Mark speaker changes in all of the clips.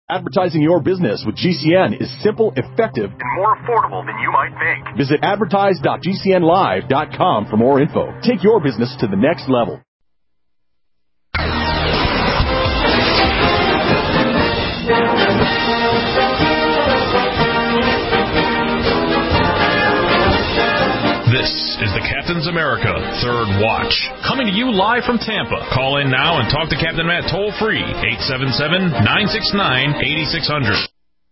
Speaker 1: Advertising your business with GCN is simple, effective,
Speaker 2: and more affordable than you might think.
Speaker 1: Visit advertise.gcnlive.com for more info. Take your business to the next level.
Speaker 3: This is the Captain's America Third Watch, coming to you live from Tampa. Call in now and talk to Captain Matt toll-free, 877-969-8600.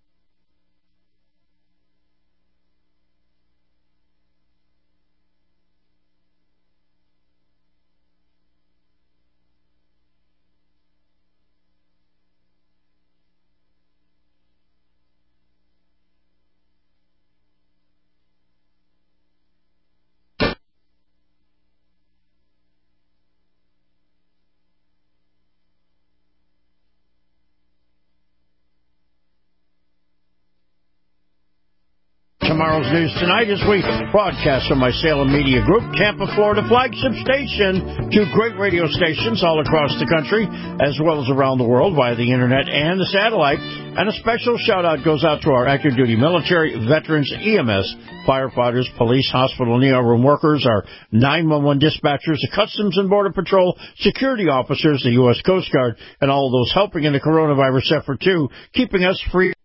Speaker 4: Tomorrow's News Tonight as we broadcast from my Salem Media Group, Tampa, Florida flagship station, to great radio stations all across the country, as well as around the world via the internet and the satellite. And a special shout-out goes out to our active duty military, veterans, EMS, firefighters, police, hospital, and ER room workers, our 911 dispatchers, the Customs and Border Patrol, security officers, the U.S. Coast Guard, and all of those helping in the coronavirus effort, too, keeping us free.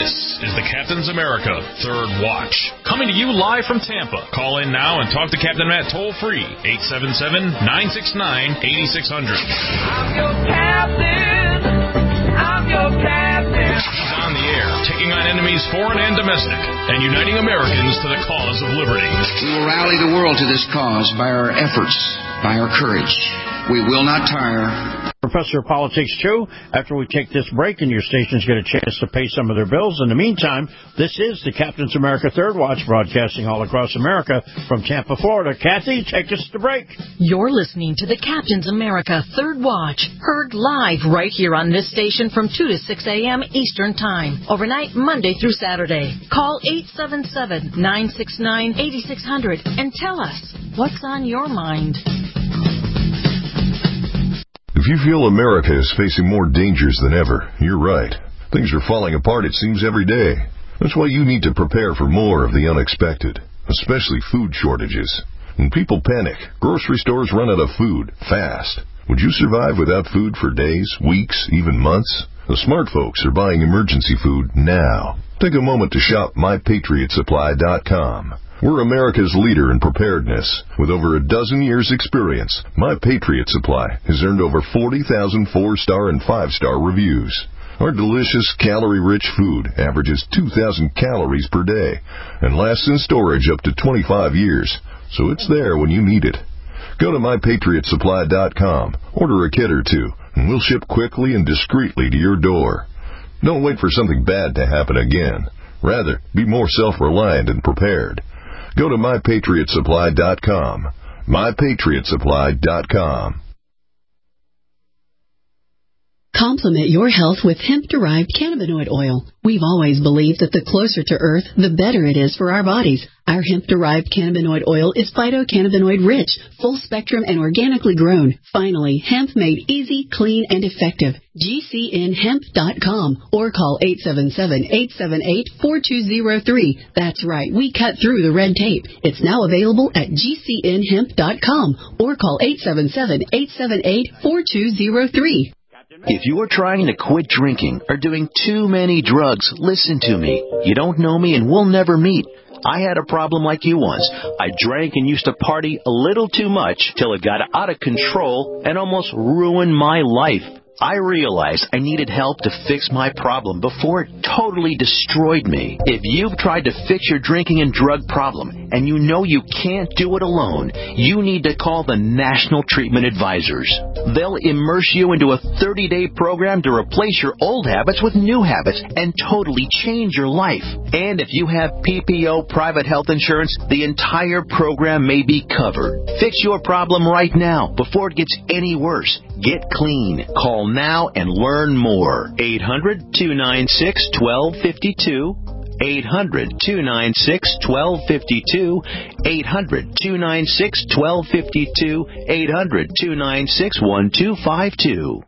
Speaker 3: This is the Captain's America Third Watch. Coming to you live from Tampa. Call in now and talk to Captain Matt toll-free, 877-969-8600.
Speaker 5: I'm your captain. I'm your captain.
Speaker 3: He's on the air, taking on enemies foreign and domestic, and uniting Americans to the cause of liberty.
Speaker 6: We will rally the world to this cause by our efforts, by our courage. We will not tire.
Speaker 4: Professor of Politics, too, after we take this break and your stations get a chance to pay some of their bills. In the meantime, this is the Captain's America Third Watch, broadcasting all across America from Tampa, Florida. Kathy, take us to break.
Speaker 7: You're listening to the Captain's America Third Watch, heard live right here on this station from 2 to 6 a.m. Eastern Time, overnight Monday through Saturday. Call 877-969-8600 and tell us what's on your mind.
Speaker 8: If you feel America is facing more dangers than ever, you're right. Things are falling apart, it seems, every day. That's why you need to prepare for more of the unexpected, especially food shortages. When people panic, grocery stores run out of food fast. Would you survive without food for days, weeks, even months? The smart folks are buying emergency food now. Take a moment to shop MyPatriotSupply.com. We're America's leader in preparedness. With over a dozen years' experience, My Patriot Supply has earned over 40,000 4-star and 5-star reviews. Our delicious, calorie-rich food averages 2,000 calories per day and lasts in storage up to 25 years, so it's there when you need it. Go to MyPatriotSupply.com, order a kit or two, and we'll ship quickly and discreetly to your door. Don't wait for something bad to happen again. Rather, be more self-reliant and prepared. Go to MyPatriotSupply.com. MyPatriotSupply.com.
Speaker 9: Complement your health with hemp-derived cannabinoid oil. We've always believed that the closer to Earth, the better it is for our bodies. Our hemp-derived cannabinoid oil is phytocannabinoid-rich, full-spectrum, and organically grown. Finally, hemp made easy, clean, and effective. GCNhemp.com or call 877-878-4203. That's right, we cut through the red tape. It's now available at GCNhemp.com or call 877-878-4203.
Speaker 10: If you are trying to quit drinking or doing too many drugs, listen to me. You don't know me and we'll never meet. I had a problem like you once. I drank and used to party a little too much till it got out of control and almost ruined my life. I realized I needed help to fix my problem before it totally destroyed me. If you've tried to fix your drinking and drug problem and you know you can't do it alone, you need to call the National Treatment Advisors. They'll immerse you into a 30-day program to replace your old habits with new habits and totally change your life. And if you have PPO private health insurance, the entire program may be covered. Fix your problem right now before it gets any worse. Get clean. Call now and learn more. 800-296-1252. 800-296-1252. 800-296-1252. 800-296-1252.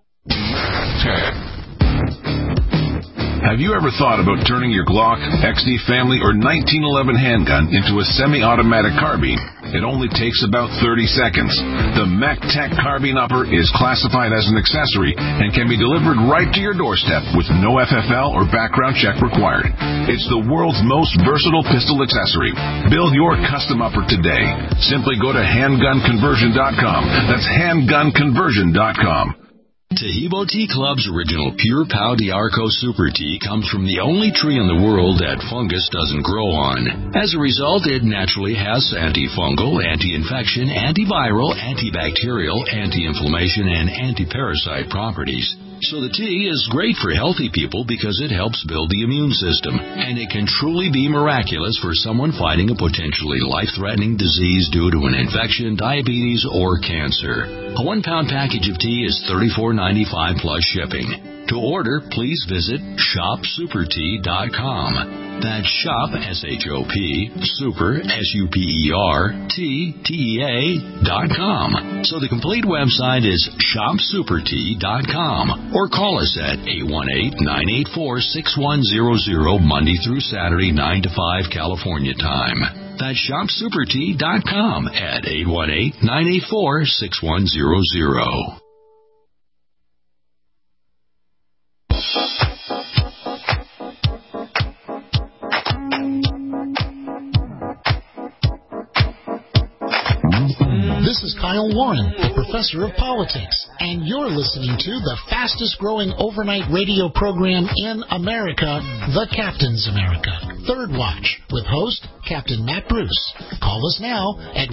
Speaker 11: Have you ever thought about turning your Glock, XD Family, or 1911 handgun into a semi-automatic carbine? It only takes about 30 seconds. The MacTech Carbine Upper is classified as an accessory and can be delivered right to your doorstep with no FFL or background check required. It's the world's most versatile pistol accessory. Build your custom upper today. Simply go to handgunconversion.com. That's handgunconversion.com.
Speaker 12: Taheebo Tea Club's original Pure Pau d'Arco Super Tea comes from the only tree in the world that fungus doesn't grow on. As a result, it naturally has antifungal, anti-infection, antiviral, antibacterial, anti-inflammation, and anti-parasite properties. So the tea is great for healthy people because it helps build the immune system, and it can truly be miraculous for someone fighting a potentially life-threatening disease due to an infection, diabetes, or cancer. A 1-pound package of tea is $34.95 plus shipping. To order, please visit shopsupertea.com. That's shop, S-H-O-P, super, S-U-P-E-R, T-T-E-A.com. So the complete website is shopsupertea.com or call us at 818-984-6100 Monday through Saturday, 9 to 5 California time. That's shopsupertea.com at 818-984-6100.
Speaker 13: This is Kyle Warren, the professor of politics, and you're listening to the fastest-growing overnight radio program in America, The Captain's America, Third Watch, with host Captain Matt Bruce. Call us now at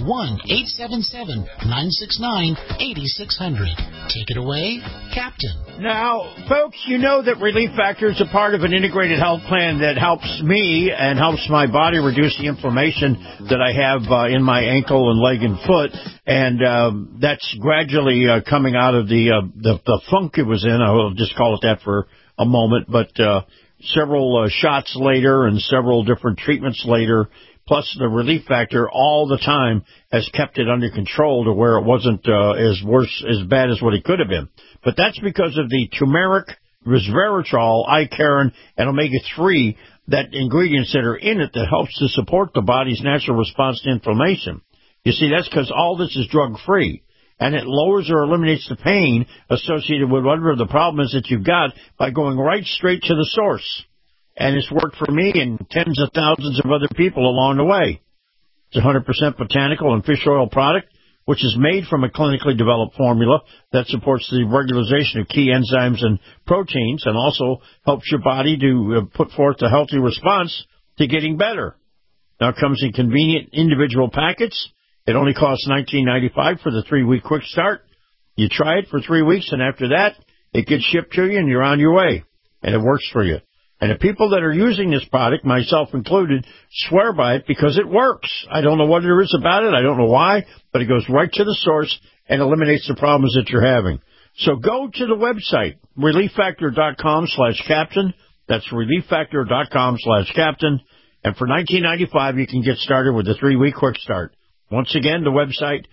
Speaker 13: 1-877-969-8600. Take it away, Captain.
Speaker 4: Now, folks, you know that Relief Factor is a part of an integrated health plan that helps me and helps my body reduce the inflammation that I have in my ankle and leg and foot. And that's gradually coming out of the funk it was in. I will just call it that for a moment. But several shots later and several different treatments later, plus the Relief Factor all the time has kept it under control to where it wasn't as bad as what it could have been. But that's because of the turmeric, resveratrol, icaron, and omega-3, that ingredients that are in it that helps to support the body's natural response to inflammation. You see, that's because all this is drug-free, and it lowers or eliminates the pain associated with whatever the problem is that you've got by going right straight to the source. And it's worked for me and tens of thousands of other people along the way. It's a 100% botanical and fish oil product, which is made from a clinically developed formula that supports the regularization of key enzymes and proteins and also helps your body to put forth a healthy response to getting better. Now, it comes in convenient individual packets. It only costs $19.95 for the 3-week quick start. You try it for 3 weeks, and after that, it gets shipped to you, and you're on your way, and it works for you. And the people that are using this product, myself included, swear by it because it works. I don't know what there is about it. I don't know why, but it goes right to the source and eliminates the problems that you're having. So go to the website, relieffactor.com/captain. That's relieffactor.com/captain. And for $19.95, you can get started with the 3-week quick start. Once again, the website,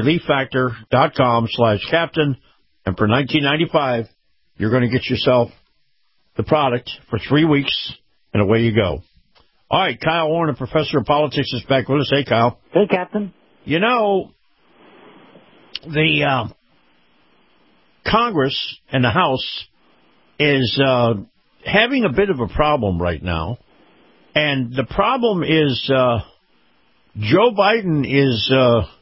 Speaker 4: relieffactor.com/captain. And for $19.95, you're going to get yourself the product for 3 weeks, and away you go. All right, Kyle Warren, professor of politics, is back with us. Hey, Kyle.
Speaker 14: Hey, Captain.
Speaker 4: You know, the Congress and the House is having a bit of a problem right now, and the problem is Joe Biden is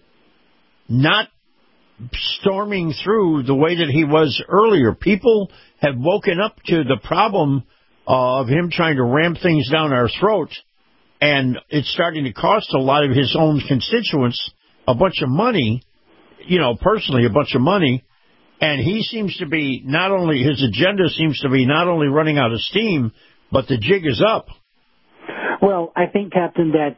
Speaker 4: not storming through the way that he was earlier. People have woken up to the problem of him trying to ram things down our throat, and it's starting to cost a lot of his own constituents a bunch of money, personally a bunch of money, and he seems to be his agenda seems to be not only running out of steam, but the jig is up.
Speaker 14: Well, I think, Captain, that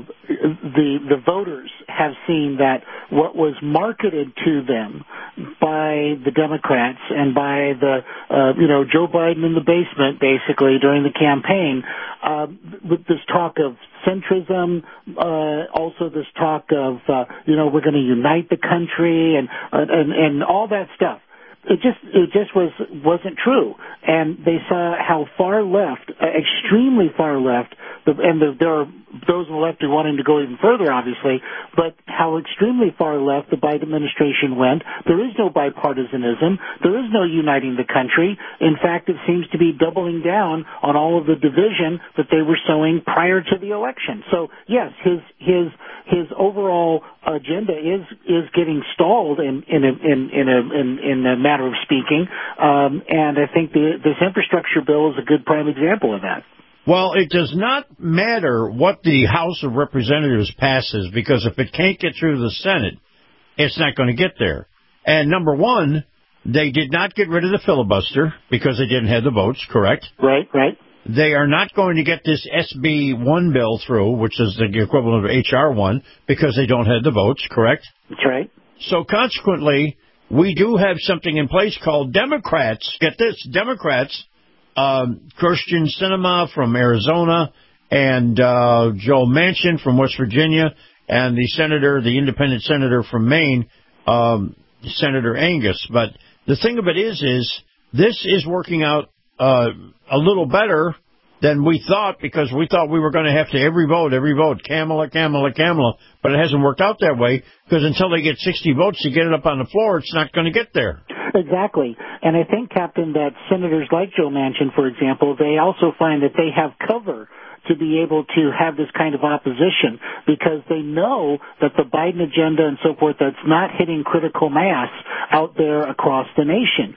Speaker 14: the voters have seen that what was marketed to them by the Democrats and by the, Joe Biden in the basement, basically, during the campaign, with this talk of centrism, also this talk of, we're going to unite the country and all that stuff. It just wasn't true, and they saw how far left, extremely far left, there are those on the left who wanting to go even further, obviously, but how extremely far left the Biden administration went. There is no bipartisanism. There is no uniting the country. In fact, it seems to be doubling down on all of the division that they were sowing prior to the election. So, yes, his overall agenda is getting stalled in a matter of speaking, and I think this infrastructure bill is a good prime example of that.
Speaker 4: Well, it does not matter what the House of Representatives passes, because if it can't get through the Senate, it's not going to get there. And number one, they did not get rid of the filibuster because they didn't have the votes, correct?
Speaker 14: Right.
Speaker 4: They are not going to get this SB 1 bill through, which is the equivalent of HR 1, because they don't have the votes, correct?
Speaker 14: That's right.
Speaker 4: So consequently, we do have something in place called Democrats. Get this, Democrats. Christian Sinema from Arizona and Joe Manchin from West Virginia and the independent senator from Maine, Senator Angus. But the thing of it is this is working out a little better than we thought, because we thought we were going to have to every vote, Kamala, but it hasn't worked out that way, because until they get 60 votes to get it up on the floor, it's not going to get there.
Speaker 14: Exactly. And I think, Captain, that senators like Joe Manchin, for example, they also find that they have cover to be able to have this kind of opposition because they know that the Biden agenda and so forth, that's not hitting critical mass out there across the nation.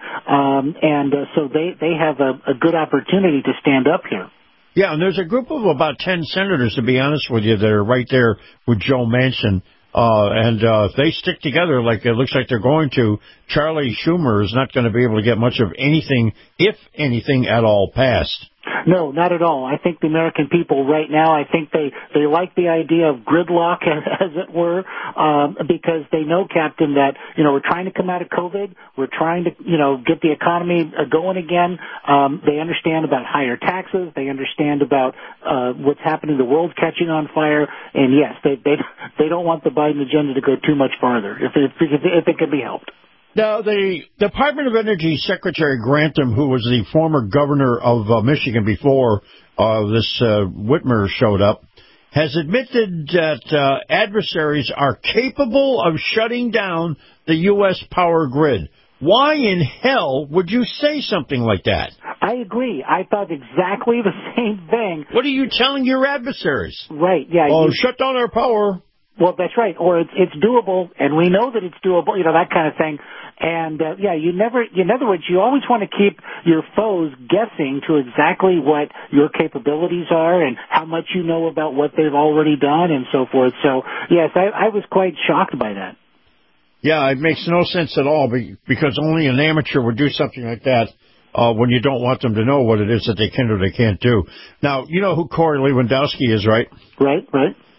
Speaker 14: So they have a good opportunity to stand up here.
Speaker 4: Yeah, and there's a group of about 10 senators, to be honest with you, that are right there with Joe Manchin. If they stick together like it looks like they're going to, Charlie Schumer is not going to be able to get much of anything, if anything at all, passed.
Speaker 14: No, not at all. I think the American people right now, I think they like the idea of gridlock, as it were, because they know, Captain, that, we're trying to come out of COVID. We're trying to, get the economy going again. They understand about higher taxes. They understand about what's happening. The world's catching on fire. And, yes, they don't want the Biden agenda to go too much farther, if it can be helped.
Speaker 4: Now, the Department of Energy Secretary Grantham, who was the former governor of Michigan before this Whitmer showed up, has admitted that adversaries are capable of shutting down the U.S. power grid. Why in hell would you say something like that?
Speaker 14: I agree. I thought exactly the same thing.
Speaker 4: What are you telling your adversaries?
Speaker 14: Right, yeah.
Speaker 4: Shut down our power.
Speaker 14: Well, that's right. Or it's doable, and we know that it's doable, that kind of thing. And, in other words, you always want to keep your foes guessing to exactly what your capabilities are and how much you know about what they've already done and so forth. So, yes, I was quite shocked by that.
Speaker 4: Yeah, it makes no sense at all because only an amateur would do something like that when you don't want them to know what it is that they can or they can't do. Now, you know who Corey Lewandowski is, right?
Speaker 14: Right.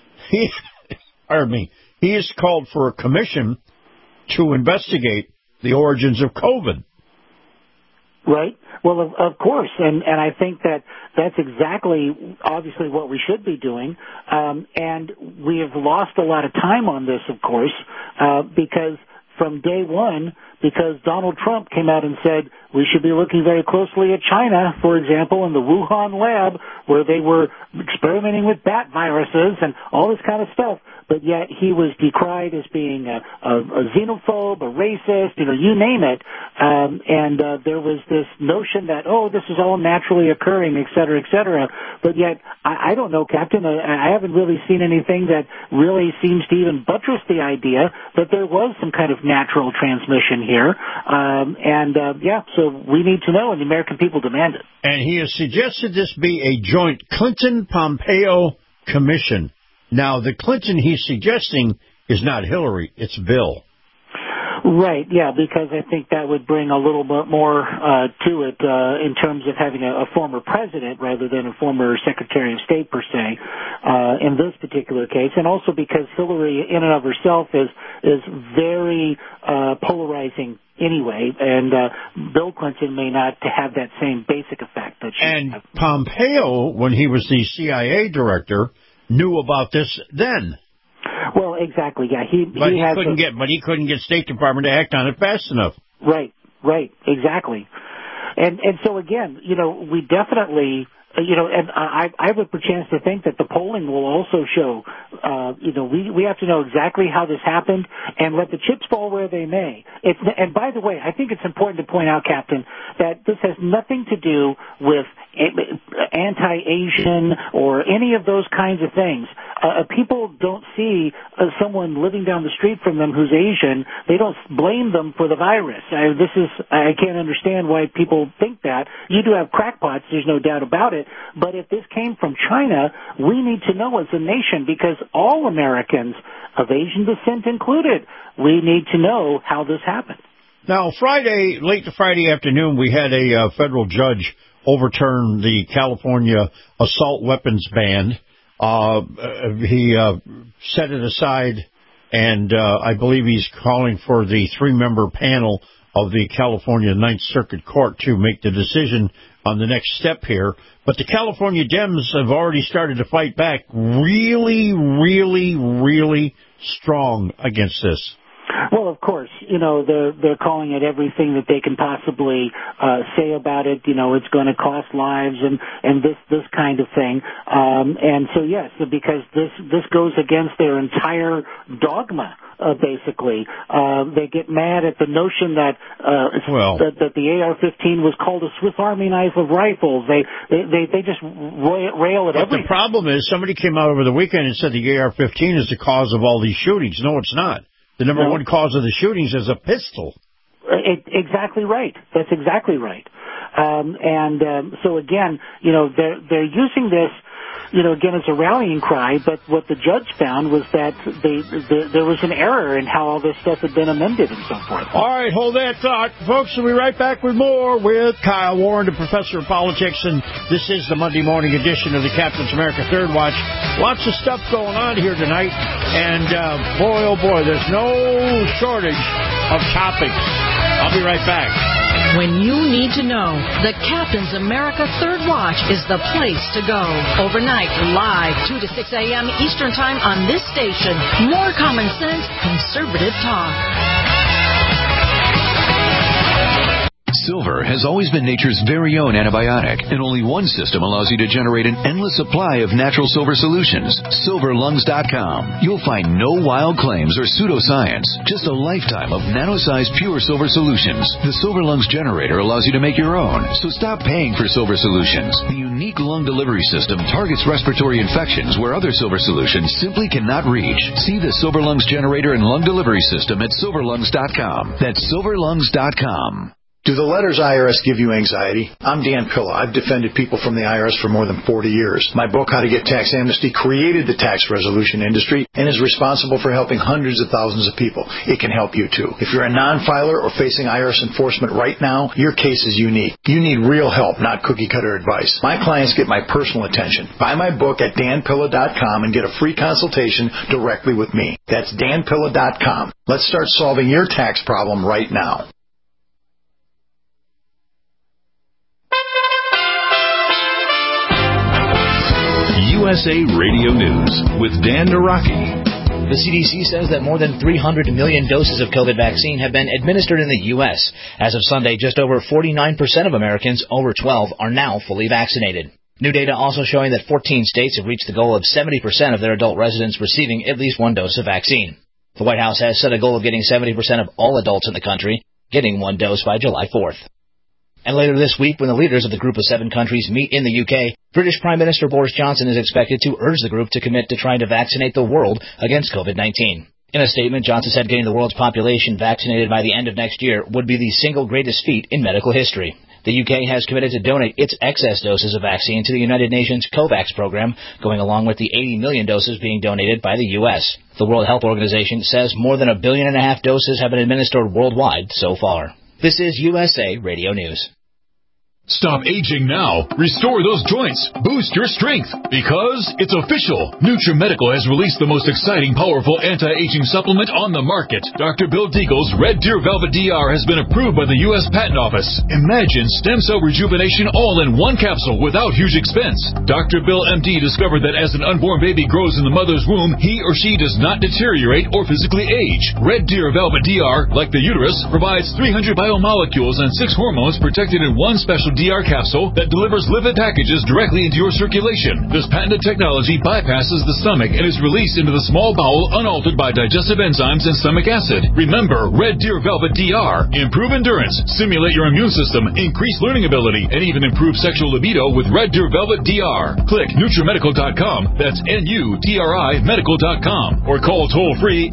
Speaker 4: Pardon me. He has called for a commission to investigate the origins of COVID.
Speaker 14: Right. Well, of course, and I think that's exactly, obviously, what we should be doing. And we have lost a lot of time on this, of course, because from day one, because Donald Trump came out and said we should be looking very closely at China, for example, in the Wuhan lab where they were experimenting with bat viruses and all this kind of stuff. But yet he was decried as being a xenophobe, a racist, you name it. There was this notion that, this is all naturally occurring, et cetera, et cetera. But yet, I don't know, Captain, I haven't really seen anything that really seems to even buttress the idea that there was some kind of natural transmission here. So we need to know, and the American people demand it.
Speaker 4: And he has suggested this be a joint Clinton-Pompeo commission. Now, the Clinton he's suggesting is not Hillary, it's Bill.
Speaker 14: Right, yeah, because I think that would bring a little bit more to it in terms of having a former president rather than a former Secretary of State, per se, in this particular case. And also because Hillary, in and of herself, is very polarizing anyway, and Bill Clinton may not have that same basic effect.
Speaker 4: And Pompeo, when he was the CIA director, knew about this then.
Speaker 14: Well, exactly, yeah. He
Speaker 4: couldn't get State Department to act on it fast enough.
Speaker 14: Right, exactly. And so again, we definitely, and I have a chance to think that the polling will also show, we have to know exactly how this happened and let the chips fall where they may. And by the way, I think it's important to point out, Captain, that this has nothing to do with anti-Asian or any of those kinds of things. People don't see someone living down the street from them who's Asian. They don't blame them for the virus. I can't understand why people think that. You do have crackpots, there's no doubt about it. But if this came from China, we need to know as a nation, because all Americans, of Asian descent included, we need to know how this happened.
Speaker 4: Now, late Friday afternoon, we had a federal judge overturn the California assault weapons ban. He set it aside, and I believe he's calling for the 3-member panel of the California Ninth Circuit Court to make the decision on the next step here. But the California Dems have already started to fight back really, really, really strong against this.
Speaker 14: Well, of course, they're calling it everything that they can possibly say about it. It's going to cost lives and this kind of thing. And so, yes, because this goes against their entire dogma basically. They get mad at the notion that that the AR-15 was called a Swiss Army knife of rifles. They just rail at everything.
Speaker 4: The problem is somebody came out over the weekend and said the AR-15 is the cause of all these shootings. No, it's not. The number one cause of the shootings is a pistol.
Speaker 14: Exactly right. That's exactly right. So again, they're using this, again, as a rallying cry, but what the judge found was that there was an error in how all this stuff had been amended and so forth.
Speaker 4: All right, hold that thought. Folks, we'll be right back with more with Kyle Warren, the professor of politics, and this is the Monday morning edition of the Captain's America Third Watch. Lots of stuff going on here tonight, and boy, oh boy, there's no shortage of topics. I'll be right back.
Speaker 7: When you need to know, the Captain's America Third Watch is the place to go. Overnight, live, 2 to 6 a.m. Eastern Time on this station. More common sense, conservative talk.
Speaker 15: Silver has always been nature's very own antibiotic, and only one system allows you to generate an endless supply of natural silver solutions. SilverLungs.com. You'll find no wild claims or pseudoscience, just a lifetime of nano-sized pure silver solutions. The Silver Lungs generator allows you to make your own, so stop paying for silver solutions. The unique lung delivery system targets respiratory infections where other silver solutions simply cannot reach. See the Silver Lungs generator and lung delivery system at SilverLungs.com. That's SilverLungs.com.
Speaker 16: Do the letters IRS give you anxiety? I'm Dan Pilla. I've defended people from the IRS for more than 40 years. My book, How to Get Tax Amnesty, created the tax resolution industry and is responsible for helping hundreds of thousands of people. It can help you, too. If you're a non-filer or facing IRS enforcement right now, your case is unique. You need real help, not cookie-cutter advice. My clients get my personal attention. Buy my book at danpilla.com and get a free consultation directly with me. That's danpilla.com. Let's start solving your tax problem right now.
Speaker 3: USA Radio News with Dan Naraki.
Speaker 17: The CDC says that more than 300 million doses of COVID vaccine have been administered in the U.S. As of Sunday, just over 49% of Americans over 12 are now fully vaccinated. New data also showing that 14 states have reached the goal of 70% of their adult residents receiving at least one dose of vaccine. The White House has set a goal of getting 70% of all adults in the country getting one dose by July 4th. And later this week, when the leaders of the group of 7 countries meet in the UK, British Prime Minister Boris Johnson is expected to urge the group to commit to trying to vaccinate the world against COVID-19. In a statement, Johnson said getting the world's population vaccinated by the end of next year would be the single greatest feat in medical history. The UK has committed to donate its excess doses of vaccine to the United Nations COVAX program, going along with the 80 million doses being donated by the U.S. The World Health Organization says more than 1.5 billion doses have been administered worldwide so far. This is USA Radio News.
Speaker 3: Stop aging now. Restore those joints. Boost your strength. Because it's official. NutriMedical has released the most exciting, powerful anti-aging supplement on the market. Dr. Bill Deagle's Red Deer Velvet DR has been approved by the U.S. Patent Office. Imagine stem cell rejuvenation all in one capsule without huge expense. Dr. Bill MD discovered that as an unborn baby grows in the mother's womb, he or she does not deteriorate or physically age. Red Deer Velvet DR, like the uterus, provides 300 biomolecules and 6 hormones protected in one special DR capsule that delivers lipid packages directly into your circulation. This patented technology bypasses the stomach and is released into the small bowel unaltered by digestive enzymes and stomach acid. Remember, Red Deer Velvet DR. Improve endurance, stimulate your immune system, increase learning ability, and even improve sexual libido with Red Deer Velvet DR. Click NutriMedical.com. That's NUTRI Medical.com. Or call toll-free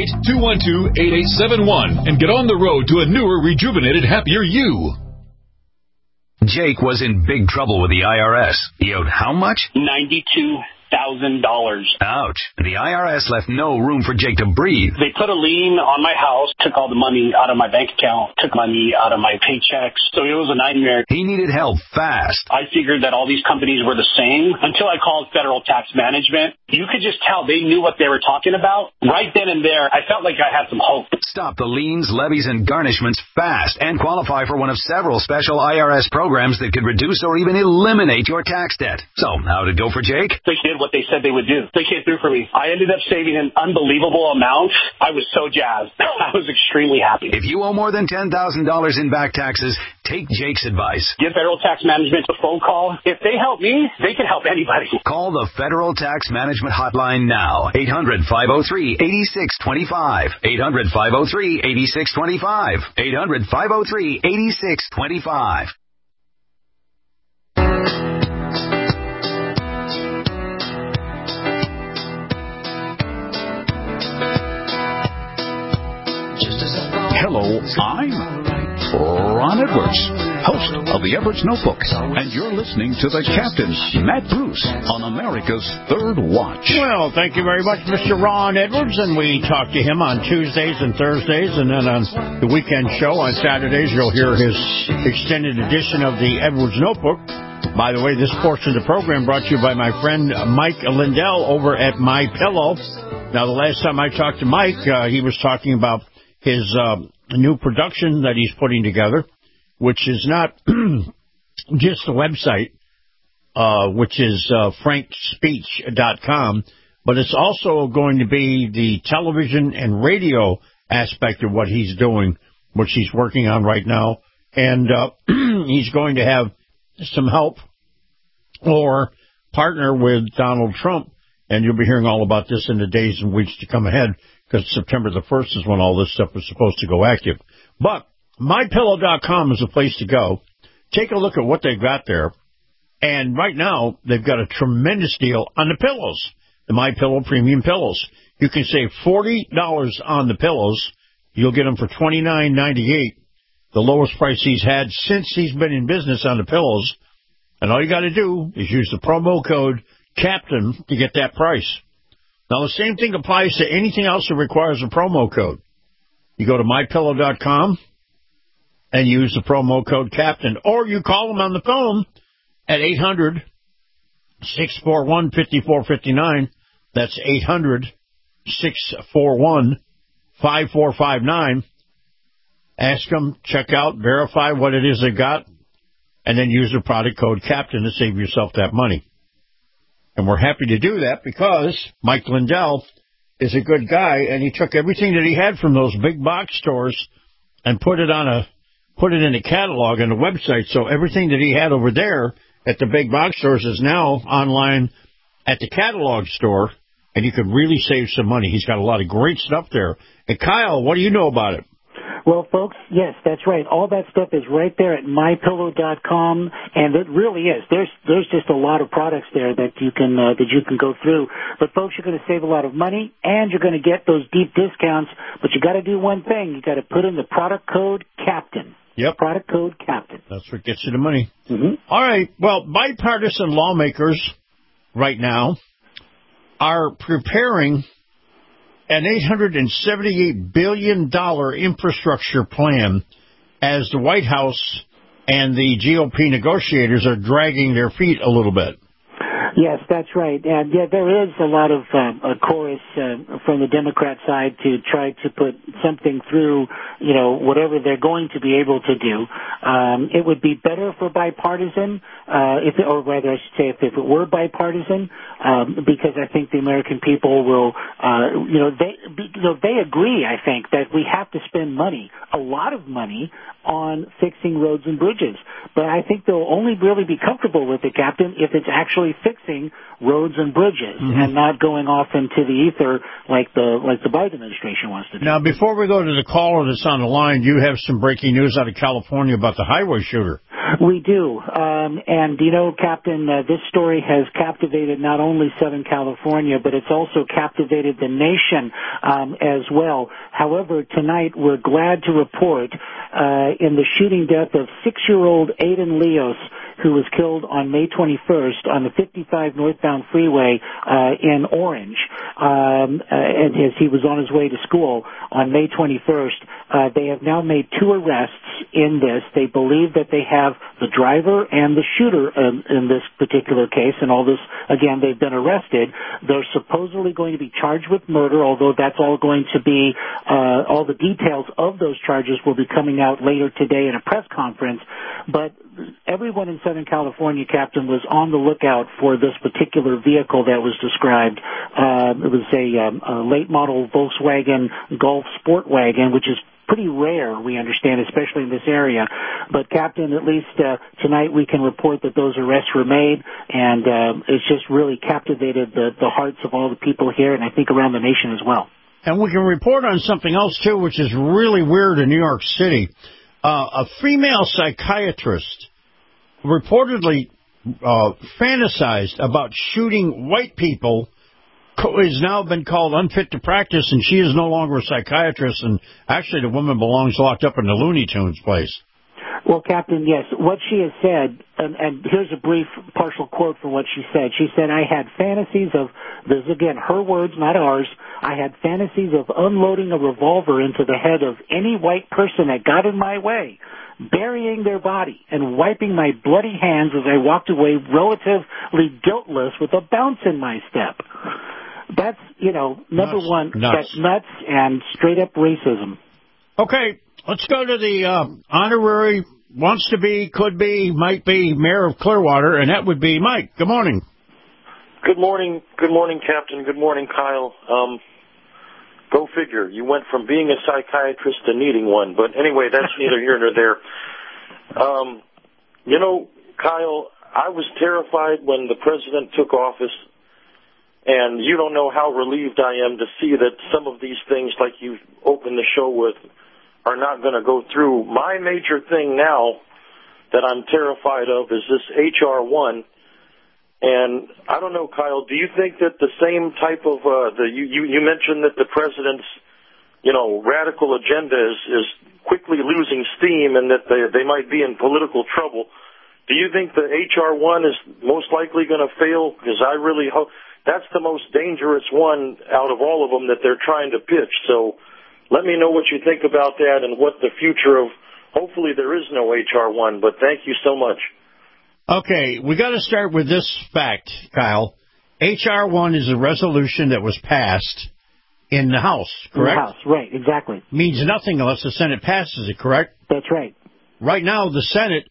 Speaker 3: 888-212-8871 and get on the road to a newer, rejuvenated, happier you.
Speaker 18: Jake was in big trouble with the IRS. He owed how much?
Speaker 19: $92,000.
Speaker 18: Ouch. The IRS left no room for Jake to breathe.
Speaker 19: They put a lien on my house, took all the money out of my bank account, took money out of my paychecks. So it was a nightmare.
Speaker 18: He needed help fast.
Speaker 19: I figured that all these companies were the same until I called Federal Tax Management. You could just tell they knew what they were talking about. Right then and there, I felt like I had some hope.
Speaker 18: Stop the liens, levies, and garnishments fast and qualify for one of several special IRS programs that could reduce or even eliminate your tax debt. So, how'd it go for Jake?
Speaker 19: They did what they said they would do. They came through for me. I ended up saving an unbelievable amount. I was so jazzed. I was extremely happy.
Speaker 18: If you owe more than $10,000 in back taxes, take Jake's advice.
Speaker 19: Give Federal Tax Management a phone call. If they help me, they can help anybody.
Speaker 18: Call the Federal Tax Management Hotline now. 800-503-8625. 800-503-8625. 800-503-8625.
Speaker 20: Hello, I'm Ron Edwards, host of the Edwards Notebook, and you're listening to the Captain, Matt Bruce, on America's Third Watch.
Speaker 4: Well, thank you very much, Mr. Ron Edwards, and we talk to him on Tuesdays and Thursdays, and then on the weekend show on Saturdays, you'll hear his extended edition of the Edwards Notebook. By the way, this portion of the program brought to you by my friend Mike Lindell over at MyPillow. Now, the last time I talked to Mike, he was talking about his new production that he's putting together, which is not just a website, which is frankspeech.com, but it's also going to be the television and radio aspect of what he's doing, which he's working on right now. And he's going to have some help or partner with Donald Trump, and you'll be hearing all about this in the days and weeks to come ahead, because September the 1st is when all this stuff is supposed to go active. But MyPillow.com is a place to go. Take a look at what they've got there. And right now, they've got a tremendous deal on the pillows, the MyPillow Premium Pillows. You can save $40 on the pillows. You'll get them for $29.98, the lowest price he's had since he's been in business on the pillows. And all you got to do is use the promo code CAPTAIN to get that price. Now, the same thing applies to anything else that requires a promo code. You go to MyPillow.com and use the promo code CAPTAIN, or you call them on the phone at 800-641-5459. That's 800-641-5459. Ask them, check out, verify what it is they got, and then use the product code CAPTAIN to save yourself that money. And we're happy to do that because Mike Lindell is a good guy, and he took everything that he had from those big box stores and put it in a catalog on the website. So everything that he had over there at the big box stores is now online at the catalog store, and you could really save some money. He's got a lot of great stuff there. And Kyle, what do you know about it?
Speaker 14: Well, folks, yes, that's right. All that stuff is right there at MyPillow.com, and it really is. There's just a lot of products there that you can go through. But folks, you're going to save a lot of money, and you're going to get those deep discounts. But you got to do one thing: you got to put in the product code CAPTAIN.
Speaker 4: Yep.
Speaker 14: Product code CAPTAIN.
Speaker 4: That's what gets you the money.
Speaker 14: Mm-hmm.
Speaker 4: All right. Well, bipartisan lawmakers right now are preparing an $878 billion infrastructure plan as the White House and the GOP negotiators are dragging their feet a little bit.
Speaker 14: Yes, that's right. And yeah, there is a lot of a chorus from the Democrat side to try to put something through, whatever they're going to be able to do. It would be better for bipartisan, if it were bipartisan, because I think the American people will, they agree, I think, that we have to spend money, a lot of money, on fixing roads and bridges. But I think they'll only really be comfortable with it, Captain, if it's actually fixing roads and bridges and not going off into the ether like the Biden administration wants to do.
Speaker 4: Now, before we go to the caller that's on the line, you have some breaking news out of California about the highway shooter.
Speaker 14: We do. And, Captain, this story has captivated not only Southern California, but it's also captivated the nation as well. However, tonight we're glad to report in the shooting death of 6-year-old Aiden Leos, who was killed on May 21st on the 55 northbound freeway in Orange, and as he was on his way to school on May 21st. They have now made 2 arrests in this. They believe that they have the driver and the shooter in this particular case, and all this, again, they've been arrested. They're supposedly going to be charged with murder, although that's all going to be, all the details of those charges will be coming out later today in a press conference. But everyone in Southern California, Captain, was on the lookout for this particular vehicle that was described. It was a late model Volkswagen Golf Sport Wagon, which is pretty rare, we understand, especially in this area. But, Captain, at least tonight we can report that those arrests were made, and it's just really captivated the hearts of all the people here, and I think around the nation as well.
Speaker 4: And we can report on something else, too, which is really weird in New York City. A female psychiatrist reportedly fantasized about shooting white people, has now been called unfit to practice, and she is no longer a psychiatrist, and actually the woman belongs locked up in the Looney Tunes place.
Speaker 14: Well, Captain, yes, what she has said, and here's a brief partial quote from what she said. She said, I had fantasies of, this is again her words, not ours, I had fantasies of unloading a revolver into the head of any white person that got in my way, burying their body, and wiping my bloody hands as I walked away relatively guiltless with a bounce in my step. That's, number one, that's nuts and straight-up racism.
Speaker 4: Okay, let's go to the honorary, wants to be, could be, might be mayor of Clearwater, and that would be Mike. Good morning.
Speaker 2: Good morning, Captain. Good morning, Kyle. Go figure. You went from being a psychiatrist to needing one. But anyway, that's neither here nor there. Kyle, I was terrified when the president took office, and you don't know how relieved I am to see that some of these things, like you opened the show with, are not going to go through. My major thing now that I'm terrified of is this H.R. 1. And I don't know, Kyle, do you think that the same type of, you mentioned that the president's, radical agenda is quickly losing steam and that they might be in political trouble. Do you think the H.R. 1 is most likely going to fail? Because I really hope that's the most dangerous one out of all of them that they're trying to pitch. So let me know what you think about that and what the future of, hopefully there is no H.R. 1, but thank you so much.
Speaker 4: Okay, we got to start with this fact, Kyle. H.R. 1 is a resolution that was passed in the House, correct?
Speaker 14: In the House, right, exactly.
Speaker 4: Means nothing unless the Senate passes it, correct?
Speaker 14: That's right.
Speaker 4: Right now, the Senate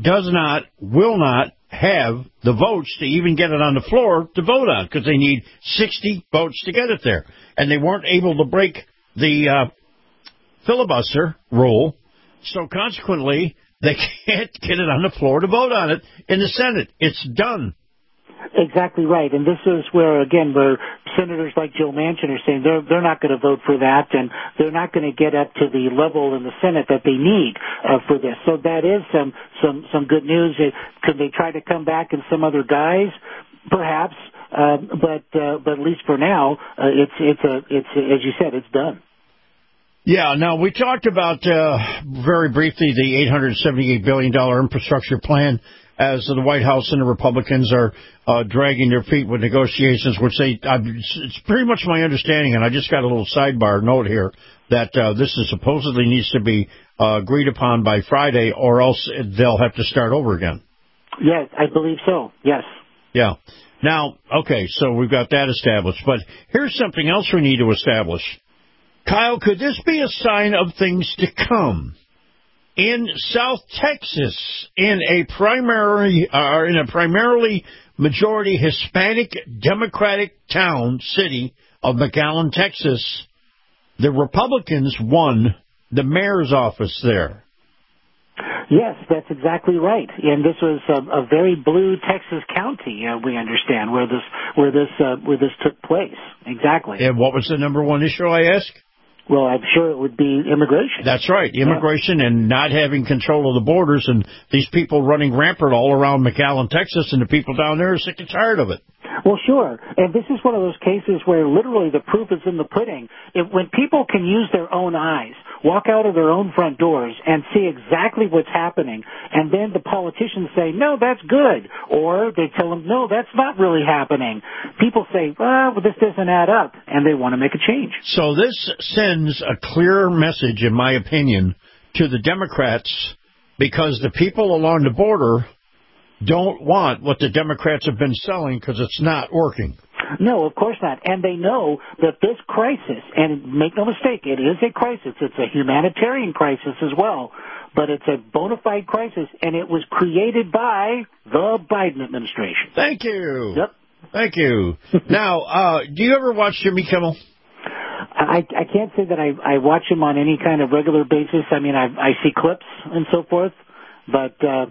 Speaker 4: will not have the votes to even get it on the floor to vote on, because they need 60 votes to get it there. And they weren't able to break the filibuster rule, so consequently, they can't get it on the floor to vote on it in the Senate. It's done.
Speaker 14: Exactly right. And this is where senators like Joe Manchin are saying they're not going to vote for that, and they're not going to get up to the level in the Senate that they need for this. So that is some good news. Could they try to come back in some other guise? Perhaps, but at least for now, it's as you said, it's done.
Speaker 4: Yeah, now we talked about very briefly the $878 billion infrastructure plan as the White House and the Republicans are dragging their feet with negotiations, which it's pretty much my understanding, and I just got a little sidebar note here, that this is supposedly needs to be agreed upon by Friday, or else they'll have to start over again.
Speaker 14: Yes, I believe so, yes.
Speaker 4: Yeah. Now, okay, so we've got that established, but here's something else we need to establish. Kyle, could this be a sign of things to come? In South Texas, in a primarily majority Hispanic Democratic city of McAllen, Texas, the Republicans won the mayor's office there.
Speaker 14: Yes, that's exactly right. And this was a very blue Texas county, we understand, where this took place. Exactly.
Speaker 4: And what was the number one issue, I ask?
Speaker 14: Well, I'm sure it would be immigration.
Speaker 4: That's right, immigration and not having control of the borders, and these people running rampant all around McAllen, Texas, and the people down there are sick and tired of it.
Speaker 14: Well, sure. And this is one of those cases where literally the proof is in the pudding. When people can use their own eyes, walk out of their own front doors and see exactly what's happening, and then the politicians say, no, that's good, or they tell them, no, that's not really happening. People say, well, this doesn't add up, and they want to make a change.
Speaker 4: So this sends a clear message, in my opinion, to the Democrats, because the people along the border don't want what the Democrats have been selling because it's not working.
Speaker 14: No, of course not. And they know that this crisis, and make no mistake, it is a crisis. It's a humanitarian crisis as well, but it's a bona fide crisis, and it was created by the Biden administration.
Speaker 4: Thank you.
Speaker 14: Yep.
Speaker 4: Thank you. Now, do you ever watch Jimmy Kimmel?
Speaker 14: I can't say that I watch him on any kind of regular basis. I mean, I see clips and so forth. But, I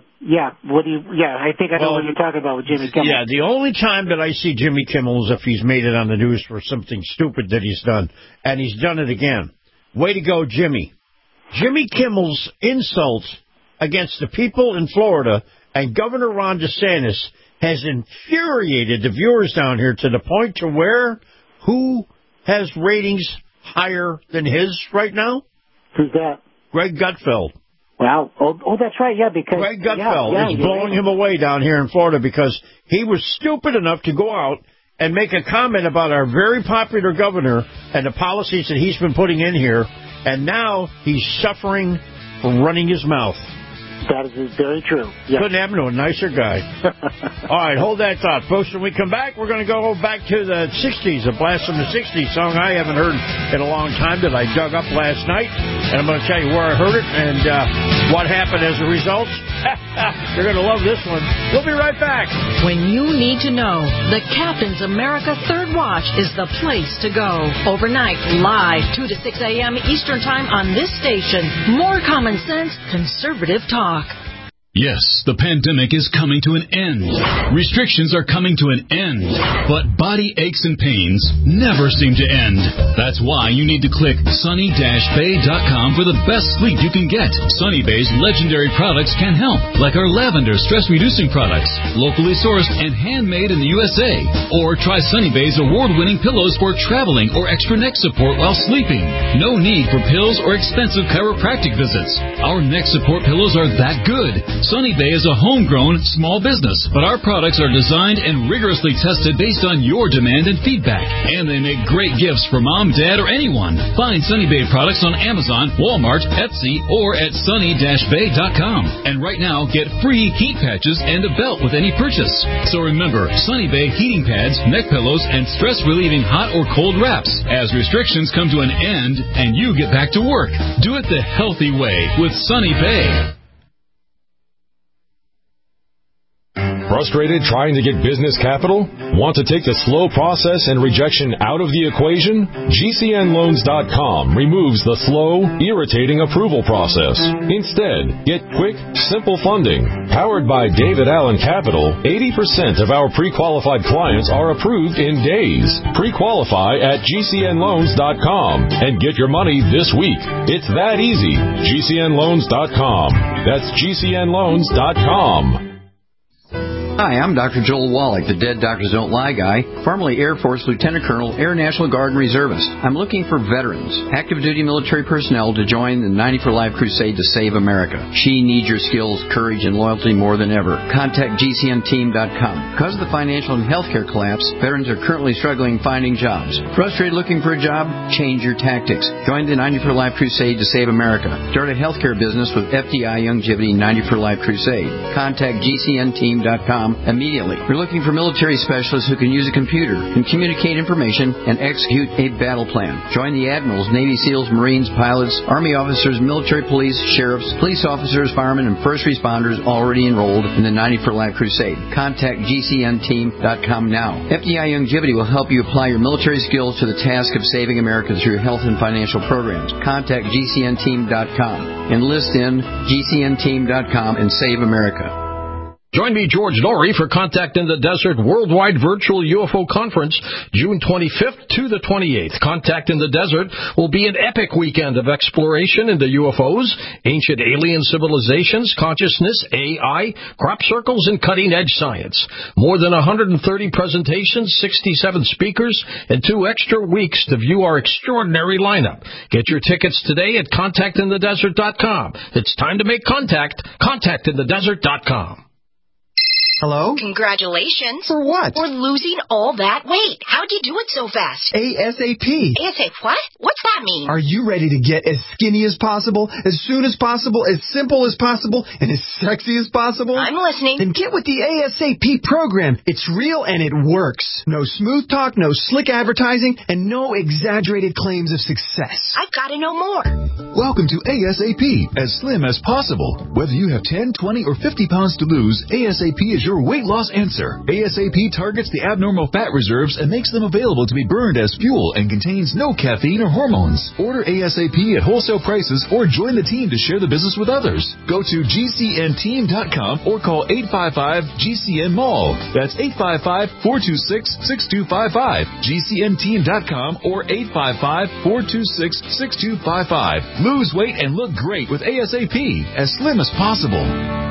Speaker 14: think I know what you're talking about with Jimmy Kimmel.
Speaker 4: Yeah, the only time that I see Jimmy Kimmel is if he's made it on the news for something stupid that he's done. And he's done it again. Way to go, Jimmy. Jimmy Kimmel's insult against the people in Florida and Governor Ron DeSantis has infuriated the viewers down here to the point to where who has ratings higher than his right now?
Speaker 14: Who's that?
Speaker 4: Greg Gutfeld.
Speaker 14: Wow. Oh, that's right, yeah, because...
Speaker 4: Greg Gutfeld is blowing him away down here in Florida because he was stupid enough to go out and make a comment about our very popular governor and the policies that he's been putting in here, and now he's suffering from running his mouth.
Speaker 14: That is very true. Yeah.
Speaker 4: Couldn't happen to a nicer guy. All right, hold that thought, folks. When we come back, we're going to go back to the 60s, a Blast from the 60s song I haven't heard in a long time that I dug up last night. And I'm going to tell you where I heard it and what happened as a result. You're going to love this one. We'll be right back.
Speaker 7: When you need to know, the Captain's America Third Watch is the place to go. Overnight, live, 2 to 6 a.m. Eastern Time on this station. More common sense, conservative talk.
Speaker 3: Yes, the pandemic is coming to an end. Restrictions are coming to an end. But body aches and pains never seem to end. That's why you need to click sunny-bay.com for the best sleep you can get. Sunny Bay's legendary products can help, like our lavender stress-reducing products, locally sourced and handmade in the USA. Or try Sunny Bay's award-winning pillows for traveling or extra neck support while sleeping. No need for pills or expensive chiropractic visits. Our neck support pillows are that good. Sunny Bay is a homegrown small business, but our products are designed and rigorously tested based on your demand and feedback. And they make great gifts for mom, dad, or anyone. Find Sunny Bay products on Amazon, Walmart, Etsy, or at sunny-bay.com. And right now, get free heat patches and a belt with any purchase. So remember, Sunny Bay heating pads, neck pillows, and stress-relieving hot or cold wraps. As restrictions come to an end and you get back to work, do it the healthy way with Sunny Bay.
Speaker 21: Frustrated trying to get business capital? Want to take the slow process and rejection out of the equation? GCNLoans.com removes the slow, irritating approval process. Instead, get quick, simple funding. Powered by David Allen Capital, 80% of our pre-qualified clients are approved in days. Pre-qualify at GCNLoans.com and get your money this week. It's that easy. GCNLoans.com. That's GCNLoans.com.
Speaker 22: Hi, I'm Dr. Joel Wallach, the Dead Doctors Don't Lie guy, formerly Air Force Lieutenant Colonel, Air National Guard and Reservist. I'm looking for veterans, active duty military personnel to join the 90 for Life crusade to save America. She needs your skills, courage, and loyalty more than ever. Contact GCNteam.com. Because of the financial and healthcare collapse, veterans are currently struggling finding jobs. Frustrated looking for a job? Change your tactics. Join the 90 for Life crusade to save America. Start a healthcare business with FDI Youngevity 90 for Life crusade. Contact GCNteam.com immediately. We're looking for military specialists who can use a computer, can communicate information, and execute a battle plan. Join the admirals, Navy SEALs, Marines, pilots, Army officers, military police, sheriffs, police officers, firemen, and first responders already enrolled in the 90 for Life crusade. Contact GCNteam.com now. FDI Youngevity will help you apply your military skills to the task of saving America through health and financial programs. Contact GCNteam.com. Enlist in GCNteam.com and save America.
Speaker 23: Join me, George Norrie, for Contact in the Desert Worldwide Virtual UFO Conference, June 25th to the 28th. Contact in the Desert will be an epic weekend of exploration into UFOs, ancient alien civilizations, consciousness, AI, crop circles, and cutting-edge science. More than 130 presentations, 67 speakers, and 2 extra weeks to view our extraordinary lineup. Get your tickets today at contactinthedesert.com. It's time to make contact. Contactinthedesert.com.
Speaker 1: Hello?
Speaker 5: Congratulations.
Speaker 1: For what?
Speaker 5: For losing all that weight. How'd you do it so fast?
Speaker 1: ASAP.
Speaker 5: ASAP what? What's that mean?
Speaker 1: Are you ready to get as skinny as possible, as soon as possible, as simple as possible, and as sexy as possible?
Speaker 5: I'm listening.
Speaker 1: Then get with the ASAP program. It's real and it works. No smooth talk, no slick advertising, and no exaggerated claims of success.
Speaker 5: I've got to know more.
Speaker 6: Welcome to ASAP, as slim as possible. Whether you have 10, 20, or 50 pounds to lose, ASAP is your weight loss answer. ASAP targets the abnormal fat reserves and makes them available to be burned as fuel and contains no caffeine or hormones. Order ASAP at wholesale prices or join the team to share the business with others. Go to GCNteam.com or call 855-GCN-MALL. That's 855-426-6255. GCNteam.com or 855-426-6255. Lose weight and look great with ASAP, as slim as possible.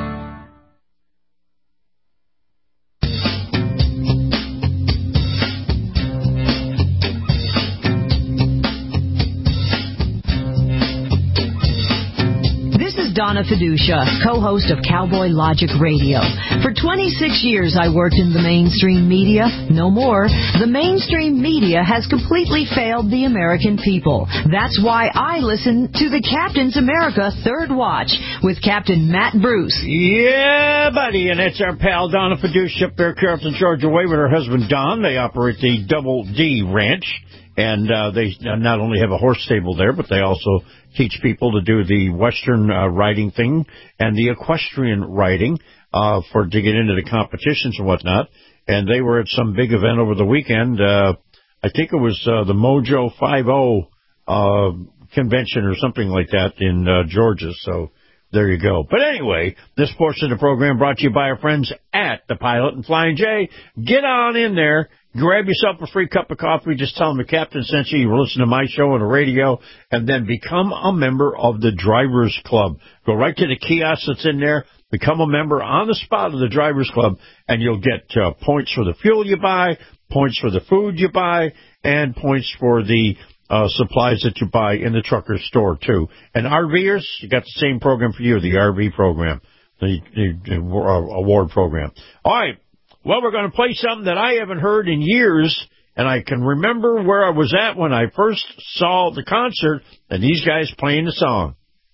Speaker 7: Donna Fiducia, co-host of Cowboy Logic Radio. For 26 years, I worked in the mainstream media. No more. The mainstream media has completely failed the American people. That's why I listen to the Captain's America Third Watch with Captain Matt Bruce.
Speaker 4: Yeah, buddy, and it's our pal Donna Fiducia up there, Carrollton, Georgia way with her husband Don. They operate the Double D Ranch. And they not only have a horse stable there, but they also teach people to do the Western riding thing and the equestrian riding to get into the competitions and whatnot. And they were at some big event over the weekend. I think it was the Mojo 50 convention or something like that in Georgia. So there you go. But anyway, this portion of the program brought to you by our friends at the Pilot and Flying J. Get on in there. Grab yourself a free cup of coffee. Just tell them the captain sent you. You were listening to my show on the radio. And then become a member of the Drivers Club. Go right to the kiosk that's in there. Become a member on the spot of the Drivers Club. And you'll get points for the fuel you buy, points for the food you buy, and points for the supplies that you buy in the trucker store, too. And RVers, you got the same program for you, the RV program, the award program. All right. Well, we're going to play something that I haven't heard in years, and I can remember where I was at when I first saw the concert, and these guys playing the song.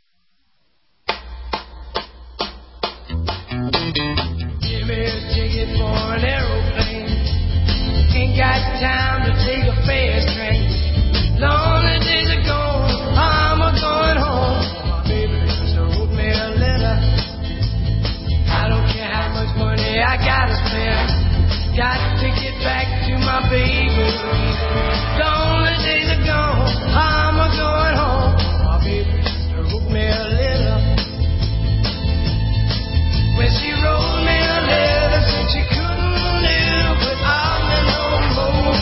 Speaker 24: Give me a ticket for an aeroplane. Ain't got time to take a fast train. Lonely days are gone, I'm a-going home. My baby just wrote me a letter. I don't care how much money I gotta spend. Got to get back to my baby. Lonely days are gone, I'm a-going home. My baby just wrote me a letter. When she wrote me a letter, said she couldn't live without me no more.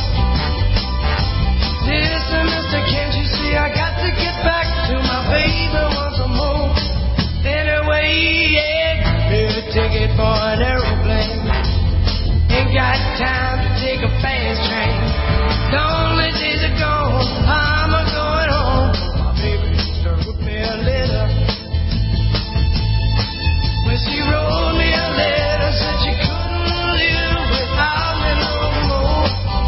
Speaker 24: Listen, mister, can't you see I got to get back to my baby once more. Anyway, yeah, get a ticket for an aeroplane. Ain't got time to take a fast train. Lonely days are gone, I'm a-going home. My baby just wrote me a letter. When she wrote me a letter, said she couldn't live without me no more.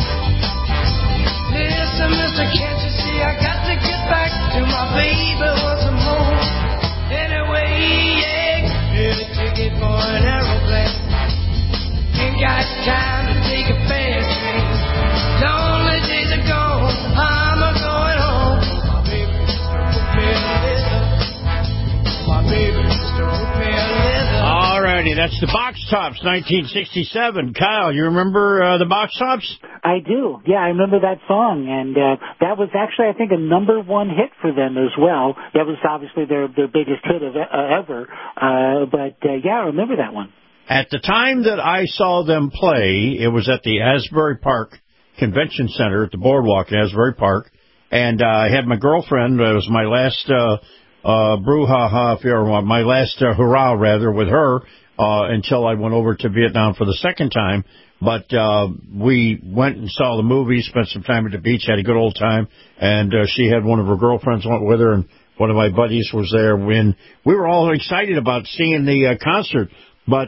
Speaker 24: Listen, mister, can't you see I got to get back to my baby once more. Anyway, yeah, get a ticket for an aeroplane. Ain't got time to take a fast train. Lonely days are gone, I'm a-going home. My baby just wrote me a letter. My baby just wrote me a letter.
Speaker 4: All righty, that's the Box Tops, 1967. Kyle, you remember the Box Tops?
Speaker 14: I do. Yeah, I remember that song, and that was actually, I think, a number one hit for them as well. That was obviously their biggest hit ever. But yeah, I remember that one.
Speaker 4: At the time that I saw them play, it was at the Asbury Park Convention Center at the Boardwalk in Asbury Park, and I had my girlfriend. It was my last brouhaha, if you ever want, my last hurrah, rather, with her until I went over to Vietnam for the second time. But we went and saw the movie, spent some time at the beach, had a good old time, and she had one of her girlfriends went with her, and one of my buddies was there. When we were all excited about seeing the concert. But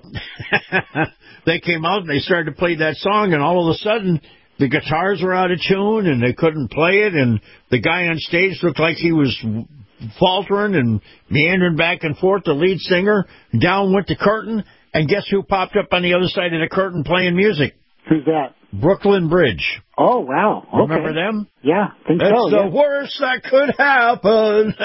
Speaker 4: they came out and they started to play that song, and all of a sudden the guitars were out of tune and they couldn't play it, and the guy on stage looked like he was faltering and meandering back and forth, the lead singer. Down went the curtain, and guess who popped up on the other side of the curtain playing music?
Speaker 14: Who's that?
Speaker 4: Brooklyn Bridge.
Speaker 14: Oh, wow. Okay.
Speaker 4: Remember them?
Speaker 14: Yeah, think
Speaker 4: That's
Speaker 14: so.
Speaker 4: the worst that could happen.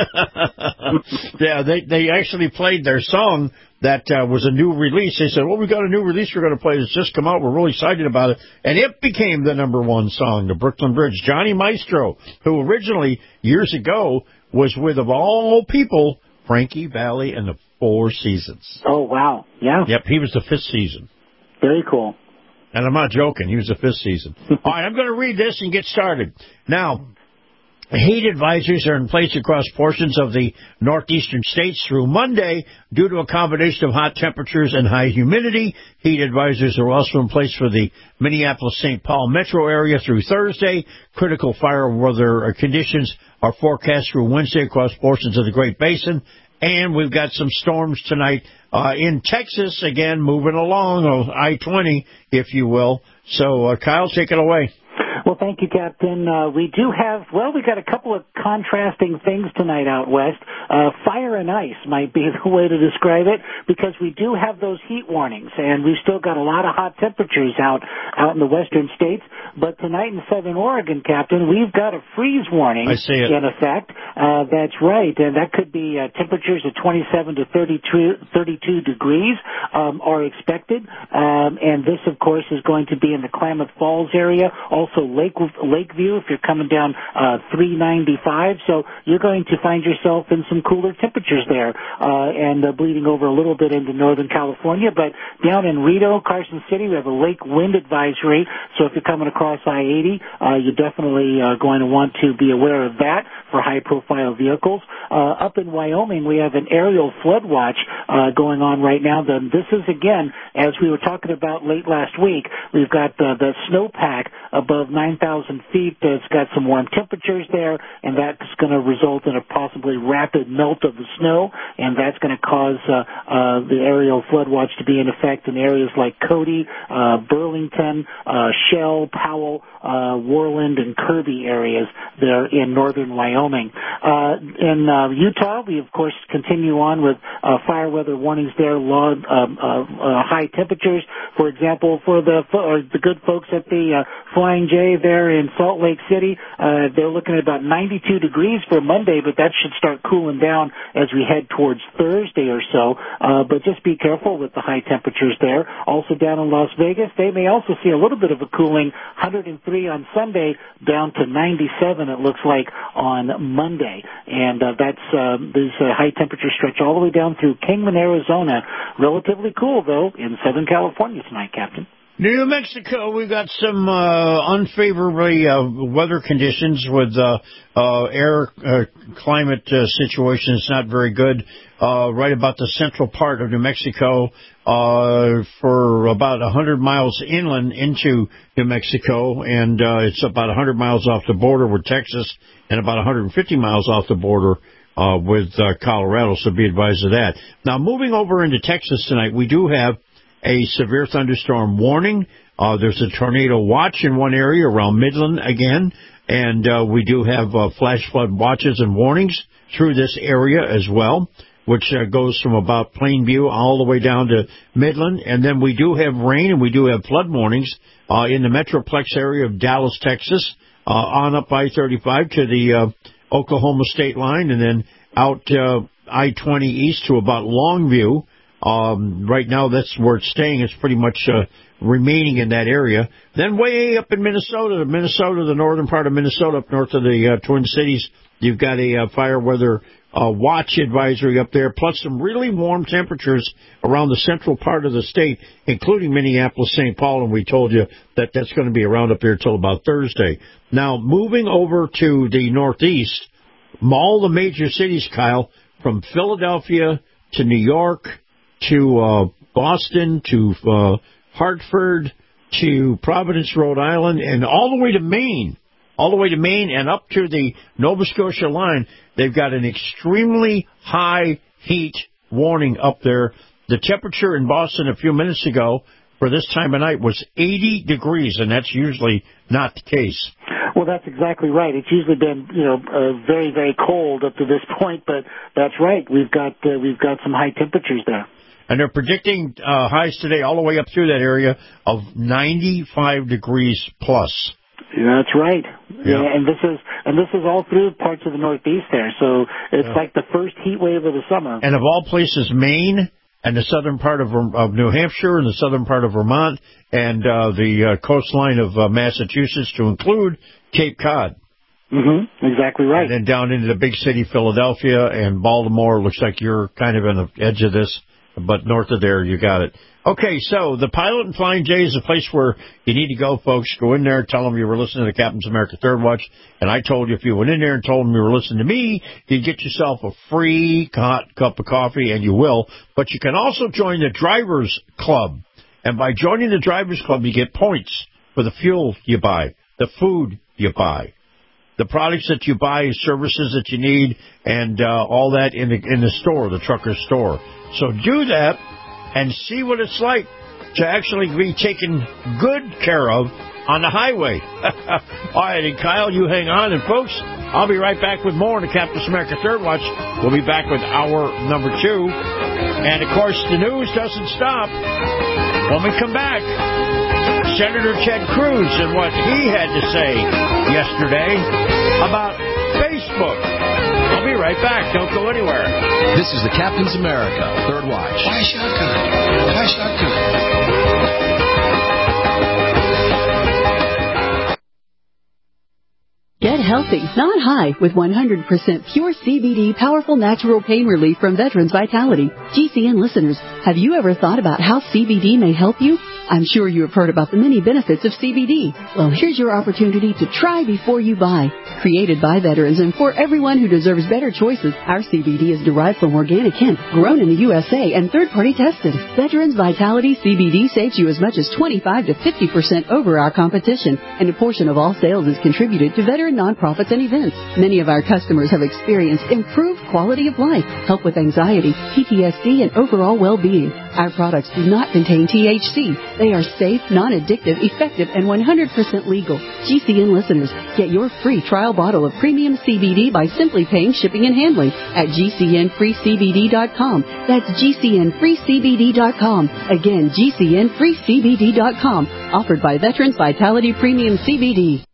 Speaker 4: Yeah, they actually played their song that was a new release. They said, well, we got a new release we're going to play that's just come out. We're really excited about it. And it became the number one song, the Brooklyn Bridge. Johnny Maestro, who originally, years ago, was with, of all people, Frankie Valli and the Four Seasons.
Speaker 14: Oh, wow. Yeah.
Speaker 4: Yep, he was the fifth season.
Speaker 14: Very cool.
Speaker 4: And I'm not joking. He was the fifth season. All right, I'm going to read this and get started. Now, heat advisories are in place across portions of the northeastern states through Monday due to a combination of hot temperatures and high humidity. Heat advisories are also in place for the Minneapolis-St. Paul metro area through Thursday. Critical fire weather conditions are forecast through Wednesday across portions of the Great Basin. And we've got some storms tonight in Texas, again, moving along, I-20, if you will. So, Kyle, take it away.
Speaker 14: Well, thank you, Captain. We got a couple of contrasting things tonight out west. Fire and ice might be the way to describe it, because we do have those heat warnings, and we've still got a lot of hot temperatures out in the western states. But tonight in southern Oregon, Captain, we've got a freeze warning in effect. That's right, and that could be temperatures of 27 to 32 degrees are expected. And this, of course, is going to be in the Klamath Falls area, also Lakeview if you're coming down 395. So you're going to find yourself in some cooler temperatures there, and bleeding over a little bit into Northern California. But down in Rito, Carson City, we have a lake wind advisory. So if you're coming across I-80, you're definitely going to want to be aware of that for high-profile vehicles. Up in Wyoming, we have an aerial flood watch going on right now. This is, again, as we were talking about late last week, we've got the snowpack above 9,000 feet. It's got some warm temperatures there, and that's going to result in a possibly rapid melt of the snow, and that's going to cause the aerial flood watch to be in effect in areas like Cody, Burlington, Shell, Powell, Worland, and Kirby areas there in northern Wyoming. In Utah, we, of course, continue on with fire weather warnings there, high temperatures. For example, for the good folks at the Flying J there in Salt Lake City, they're looking at about 92 degrees for Monday, but that should start cooling down as we head towards Thursday or so. But just be careful with the high temperatures there. Also down in Las Vegas, they may also see a little bit of a cooling, 103 on Sunday, down to 97, it looks like, on Monday. And these high temperatures stretch all the way down through Kingman, Arizona. Relatively cool, though, in Southern California tonight, Captain.
Speaker 4: New Mexico, we've got some unfavorably weather conditions with air climate situation. It's not very good right about the central part of New Mexico for about 100 miles inland into New Mexico, and it's about 100 miles off the border with Texas and about 150 miles off the border with Colorado, so be advised of that. Now, moving over into Texas tonight, we do have a severe thunderstorm warning. There's a tornado watch in one area around Midland again, and we do have flash flood watches and warnings through this area as well, which goes from about Plainview all the way down to Midland. And then we do have rain and we do have flood warnings in the Metroplex area of Dallas, Texas, on up I-35 to the Oklahoma state line, and then out I-20 east to about Longview. Right now, that's where it's staying. It's pretty much remaining in that area. Then way up in Minnesota, the northern part of Minnesota, up north of the Twin Cities, you've got a fire weather watch advisory up there, plus some really warm temperatures around the central part of the state, including Minneapolis, St. Paul, and we told you that that's going to be around up there till about Thursday. Now, moving over to the northeast, all the major cities, Kyle, from Philadelphia to New York to Boston, to Hartford, to Providence, Rhode Island, and all the way to Maine, and up to the Nova Scotia line. They've got an extremely high heat warning up there The temperature in Boston a few minutes ago for this time of night was 80 degrees, and that's usually not the case.
Speaker 14: Well, that's exactly right. It's usually been, very, very cold up to this point, but that's right. We've got some high temperatures there.
Speaker 4: And they're predicting highs today all the way up through that area of 95 degrees plus.
Speaker 14: Yeah, that's right.
Speaker 4: Yeah.
Speaker 14: And this is all through parts of the Northeast there. So it's like the first heat wave of the summer.
Speaker 4: And of all places, Maine and the southern part of New Hampshire and the southern part of Vermont and the coastline of Massachusetts, to include Cape Cod.
Speaker 14: Mm-hmm. Exactly right.
Speaker 4: And then down into the big city, Philadelphia and Baltimore. Looks like you're kind of on the edge of this, but north of there, you got it. Okay, so the Pilot and Flying J is a place where you need to go, folks. Go in there, tell them you were listening to the Captain's America Third Watch, and I told you if you went in there and told them you were listening to me, you'd get yourself a free hot cup of coffee, and you will. But you can also join the Drivers Club, and by joining the Drivers Club, you get points for the fuel you buy, the food you buy, the products that you buy, services that you need, and all that in the store, the trucker store. So do that and see what it's like to actually be taken good care of on the highway. All right, and Kyle, you hang on. And, folks, I'll be right back with more on the Captain's America Third Watch. We'll be back with hour number 2. And, of course, the news doesn't stop. When we come back, Senator Ted Cruz and what he had to say yesterday about Facebook. I'll be right back. Don't go anywhere.
Speaker 15: This is the Captain's America Third Watch.
Speaker 8: Why shotgun? Why shotgun?
Speaker 9: Get healthy, not high, with 100% pure CBD powerful natural pain relief from Veterans Vitality. GCN listeners, have you ever thought about how CBD may help you? I'm sure you have heard about the many benefits of CBD. Well, here's your opportunity to try before you buy. Created by veterans and for everyone who deserves better choices, our CBD is derived from organic hemp, grown in the USA, and third-party tested. Veterans Vitality CBD saves you as much as 25 to 50% over our competition, and a portion of all sales is contributed to veteran nonprofits and events. Many of our customers have experienced improved quality of life, help with anxiety, PTSD, and overall well-being. Our products do not contain THC. They are safe, non-addictive, effective, and 100% legal. GCN listeners, get your free trial bottle of premium CBD by simply paying shipping and handling at GCNFreeCBD.com. That's GCNFreeCBD.com. Again, GCNFreeCBD.com. Offered by Veterans Vitality Premium CBD.